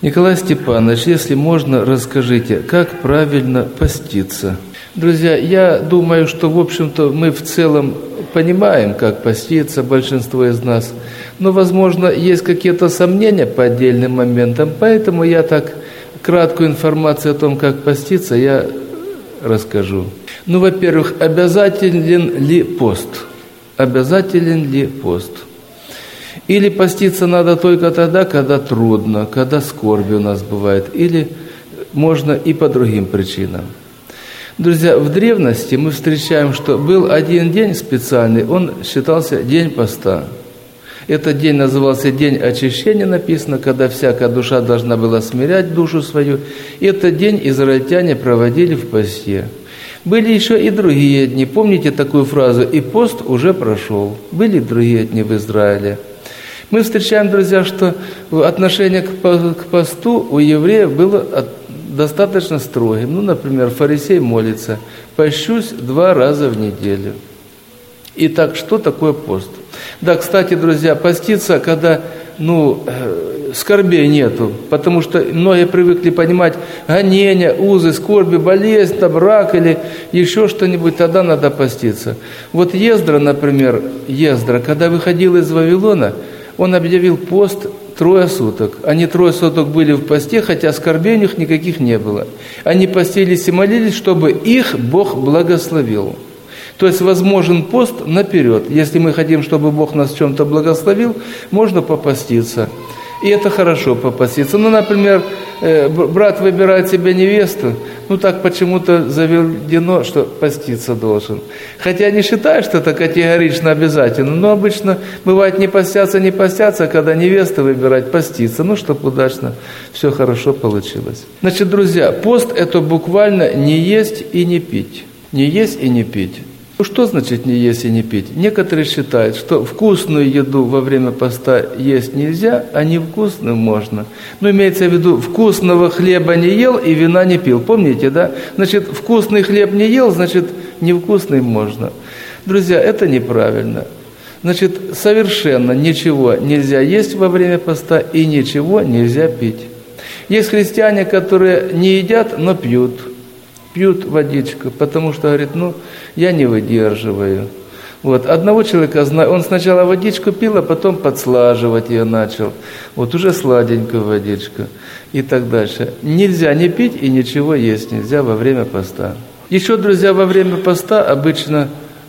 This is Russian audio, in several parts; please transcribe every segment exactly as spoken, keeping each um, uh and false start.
Николай Степанович, если можно, расскажите, как правильно поститься? Друзья, я думаю, что, в общем-то, мы в целом понимаем, как поститься, большинство из нас, но, возможно, есть какие-то сомнения по отдельным моментам, поэтому я так краткую информацию о том, как поститься, я расскажу. Ну, во-первых, обязателен ли пост? Обязателен ли пост? Или поститься надо только тогда, когда трудно, когда скорби у нас бывает, или можно и по другим причинам. Друзья, в древности мы встречаем, что был один день специальный, он считался день поста. Этот день назывался день очищения, написано, когда всякая душа должна была смирять душу свою. И этот день израильтяне проводили в посте. Были еще и другие дни. Помните такую фразу «и пост уже прошел». Были другие дни в Израиле. Мы встречаем, друзья, что отношение к посту у евреев было достаточно строгим. Ну, например, фарисей молится: «Пощусь два раза в неделю». Итак, что такое пост? Да, кстати, друзья, поститься, когда, ну, скорбей нету, потому что многие привыкли понимать гонения, узы, скорби, болезнь, там, рак или еще что-нибудь, тогда надо поститься. Вот Ездра, например, Ездра, когда выходил из Вавилона, он объявил пост трое суток. Они трое суток были в посте, хотя скорбей у них никаких не было. Они постились и молились, чтобы их Бог благословил. То есть возможен пост наперед. Если мы хотим, чтобы Бог нас в чем-то благословил, можно попаститься. И это хорошо попаститься. Ну, например, брат выбирает себе невесту, ну так почему-то заведено, что поститься должен. Хотя не считаю, что это категорично обязательно, но обычно бывает не постятся, не постятся, когда невеста выбирать, поститься, ну, чтобы удачно все хорошо получилось. Значит, друзья, пост – это буквально не есть и не пить. Не есть и не пить. Ну, что значит не есть и не пить? Некоторые считают, что вкусную еду во время поста есть нельзя, а невкусную можно. Но имеется в виду, вкусного хлеба не ел и вина не пил. Помните, да? Значит, вкусный хлеб не ел, значит, невкусный можно. Друзья, это неправильно. Значит, совершенно ничего нельзя есть во время поста и ничего нельзя пить. Есть христиане, которые не едят, но пьют. Пьют водичку, потому что, говорит, ну, я не выдерживаю. Вот, одного человека знаю, он сначала водичку пил, а потом подслаживать ее начал. Вот, уже сладенькую водичку и так дальше. Нельзя не пить и ничего есть нельзя во время поста. Еще, друзья, во время поста обычно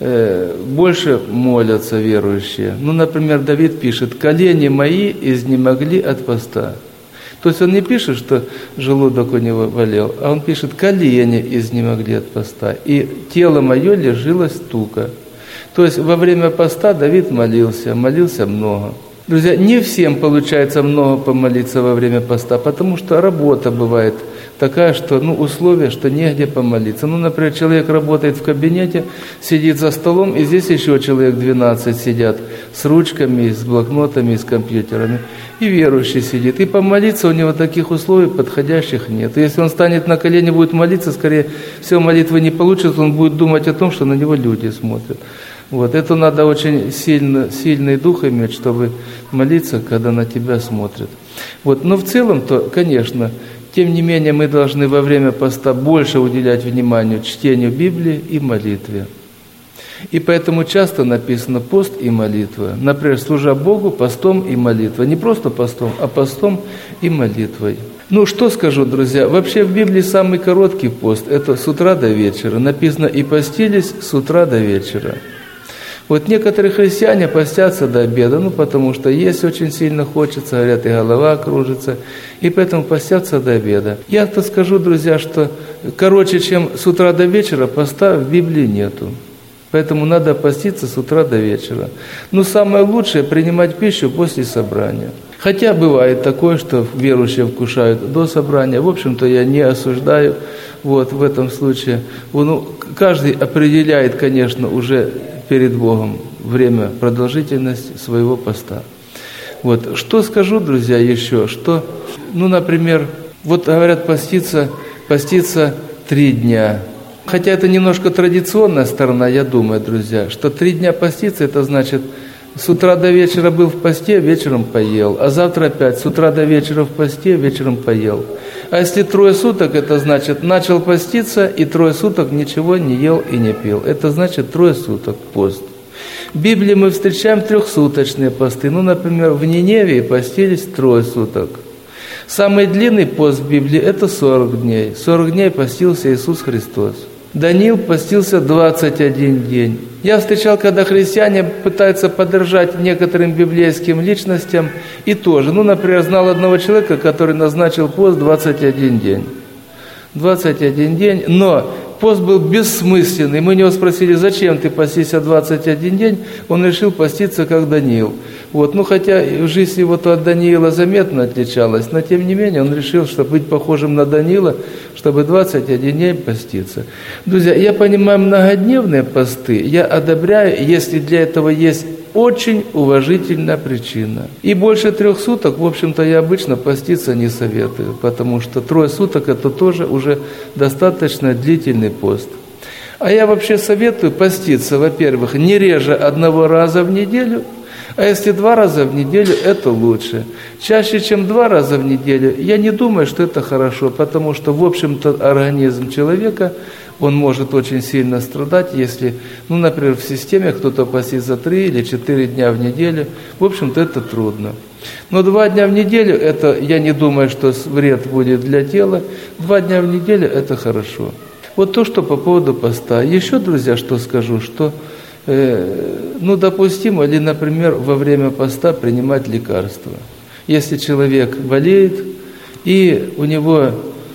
э, больше молятся верующие. Ну, например, Давид пишет: «Колени мои изнемогли от поста». То есть он не пишет, что желудок у него болел, а он пишет: колени изнемогли от поста, и тело мое лежилось туго. То есть во время поста Давид молился, молился много. Друзья, не всем получается много помолиться во время поста, потому что работа бывает такая, что, ну, условия, что негде помолиться. Ну, например, человек работает в кабинете, сидит за столом, и здесь еще человек двенадцать сидят с ручками, с блокнотами, с компьютерами. И верующий сидит. И помолиться у него таких условий подходящих нет. И если он станет на колени, будет молиться, скорее всего, молитвы не получится, он будет думать о том, что на него люди смотрят. Вот. Это надо очень сильно, сильный дух иметь, чтобы молиться, когда на тебя смотрят. Вот. Но в целом-то, конечно, тем не менее, мы должны во время поста больше уделять вниманию чтению Библии и молитве. И поэтому часто написано пост и молитва. Например, служа Богу постом и молитвой. Не просто постом, а постом и молитвой. Ну, что скажу, друзья, вообще в Библии самый короткий пост – это с утра до вечера. Написано: «И постились с утра до вечера». Вот некоторые христиане постятся до обеда, ну, потому что есть очень сильно хочется, говорят, и голова кружится, и поэтому постятся до обеда. Я-то скажу, друзья, что короче, чем с утра до вечера, поста в Библии нету. Поэтому надо поститься с утра до вечера. Но самое лучшее – принимать пищу после собрания. Хотя бывает такое, что верующие вкушают до собрания. В общем-то, я не осуждаю вот, в этом случае. Ну, каждый определяет, конечно, уже перед Богом время, продолжительность своего поста. Вот. Что скажу, друзья, еще? Что, ну, например, вот говорят, поститься, поститься три дня. Хотя это немножко традиционная сторона, я думаю, друзья, что три дня поститься, это значит С утра до вечера был в посте, вечером поел. А завтра опять с утра до вечера в посте, вечером поел. А если трое суток, это значит, начал поститься и трое суток ничего не ел и не пил. Это значит трое суток пост. В Библии мы встречаем трехсуточные посты. Ну, например, в Ниневии постились трое суток. Самый длинный пост в Библии – это сорок дней. сорок дней постился Иисус Христос. Даниил постился двадцать один день. Я встречал, когда христиане пытаются подражать некоторым библейским личностям, и тоже. Ну, например, знал одного человека, который назначил пост двадцать один день. двадцать один день, но пост был бессмысленный. Мы у него спросили, зачем ты постишься двадцать один день? Он решил поститься, как Даниил. Вот. Ну, хотя жизнь его от Даниила заметно отличалась, но тем не менее он решил, чтобы быть похожим на Даниила, чтобы двадцать один день поститься. Друзья, я понимаю многодневные посты, я одобряю, если для этого есть очень уважительная причина. И больше трех суток, в общем-то, я обычно поститься не советую, потому что трое суток – это тоже уже достаточно длительный пост. А я вообще советую поститься, во-первых, не реже одного раза в неделю, а если два раза в неделю, это лучше. Чаще, чем два раза в неделю, я не думаю, что это хорошо, потому что, в общем-то, организм человека, он может очень сильно страдать, если, ну, например, в системе кто-то постится три или четыре дня в неделю. В общем-то, это трудно. Но два дня в неделю, это, я не думаю, что вред будет для тела. Два дня в неделю – это хорошо. Вот то, что по поводу поста. Еще, друзья, что скажу, что ну, допустимо ли, например, во время поста принимать лекарства. Если человек болеет, и у него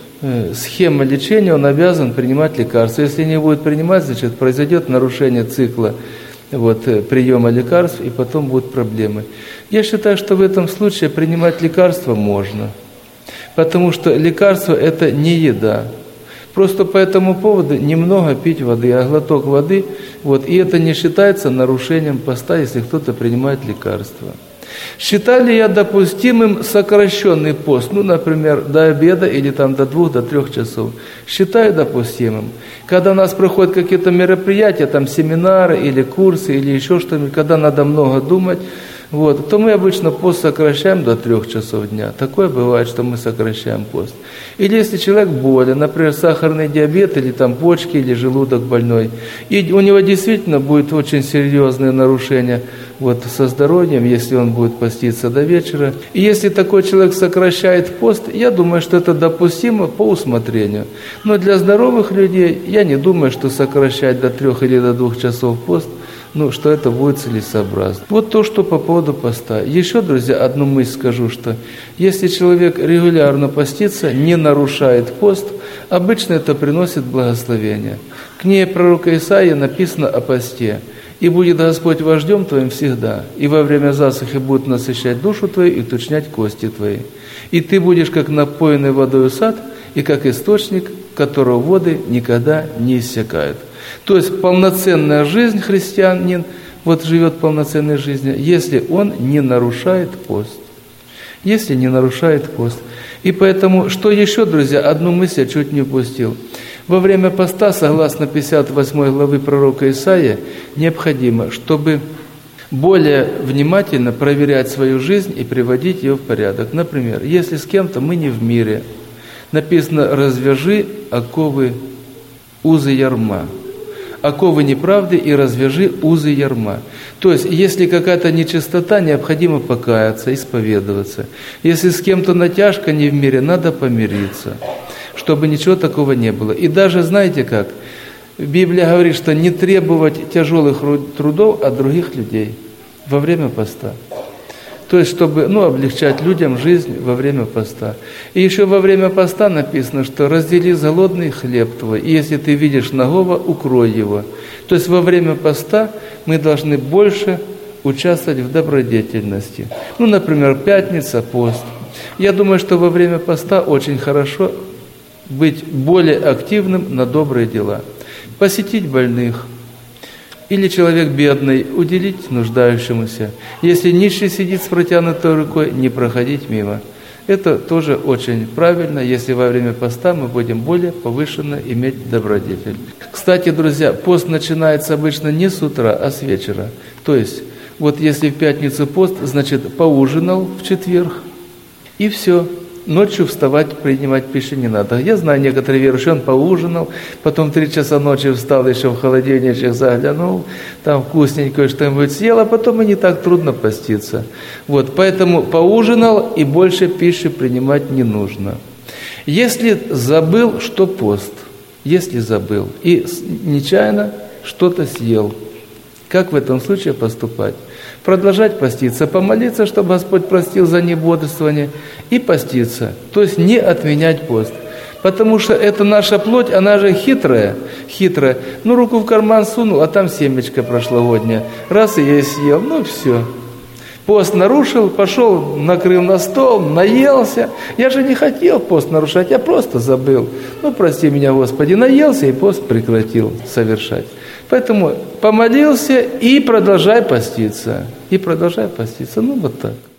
схема лечения, он обязан принимать лекарства. Если не будет принимать, значит, произойдет нарушение цикла вот, приема лекарств, и потом будут проблемы. Я считаю, что в этом случае принимать лекарства можно, потому что лекарство – это не еда. Просто по этому поводу немного пить воды, а глоток воды, вот, и это не считается нарушением поста, если кто-то принимает лекарства. Считаю ли я допустимым сокращенный пост, ну, например, до обеда или там до двух, до трех часов? Считаю допустимым. Когда у нас проходят какие-то мероприятия, там семинары или курсы, или еще что-нибудь, когда надо много думать, вот, то мы обычно пост сокращаем до трех часов дня. Такое бывает, что мы сокращаем пост. Или если человек болен, например, сахарный диабет, или там почки, или желудок больной, и у него действительно будет очень серьезное нарушение вот, со здоровьем, если он будет поститься до вечера. И если такой человек сокращает пост, я думаю, что это допустимо по усмотрению. Но для здоровых людей я не думаю, что сокращать до трех или до двух часов пост, ну, что это будет целесообразно. Вот то, что по поводу поста. Еще, друзья, одну мысль скажу, что если человек регулярно постится, не нарушает пост, обычно это приносит благословение. В книге пророка Исаии написано о посте. «И будет Господь вождем твоим всегда, и во время засухи будет насыщать душу твою и уточнять кости твои. И ты будешь, как напоенный водою сад, и как источник, которого воды никогда не иссякают». То есть полноценная жизнь христианин, вот живет полноценной жизнью, если он не нарушает пост. Если не нарушает пост. И поэтому, что еще, друзья, одну мысль я чуть не упустил. Во время поста, согласно пятьдесят восьмой главы пророка Исаии, необходимо, чтобы более внимательно проверять свою жизнь и приводить ее в порядок. Например, если с кем-то мы не в мире, написано «развяжи оковы узы ярма». Оковы неправды и развяжи узы ярма. То есть, если какая-то нечистота, необходимо покаяться, исповедоваться. Если с кем-то натяжка не в мире, надо помириться, чтобы ничего такого не было. И даже, знаете как, Библия говорит, что не требовать тяжелых трудов от других людей во время поста. То есть, чтобы ну, облегчать людям жизнь во время поста. И еще во время поста написано, что раздели голодный хлеб твой, и если ты видишь нагого, укрой его. То есть, во время поста мы должны больше участвовать в добродетельности. Ну, например, пятница, пост. Я думаю, что во время поста очень хорошо быть более активным на добрые дела. Посетить больных. Или человек бедный, уделить нуждающемуся. Если нищий сидит с протянутой рукой, не проходить мимо. Это тоже очень правильно, если во время поста мы будем более повышенно иметь добродетель. Кстати, друзья, пост начинается обычно не с утра, а с вечера. То есть Вот если в пятницу пост, значит, поужинал в четверг, и все. Ночью вставать, принимать пищу не надо. Я знаю, некоторые верующие, он поужинал, потом в три часа ночи встал, еще в холодильничек заглянул, там вкусненькое что-нибудь съел, а потом и не так трудно поститься. Вот, поэтому поужинал, и больше пищи принимать не нужно. Если забыл, что пост, если забыл, и нечаянно что-то съел, как в этом случае поступать? Продолжать поститься, помолиться, чтобы Господь простил за небодрствование, и поститься, то есть не отменять пост. Потому что это наша плоть, она же хитрая, хитрая. Ну, руку в карман сунул, а там семечко прошлогоднее. Раз и я съел, ну все. Пост нарушил, пошел, накрыл на стол, наелся. Я же не хотел пост нарушать, я просто забыл. Ну, прости меня, Господи, наелся, и пост прекратил совершать. Поэтому помолился и продолжай поститься. И продолжай поститься. Ну, вот так.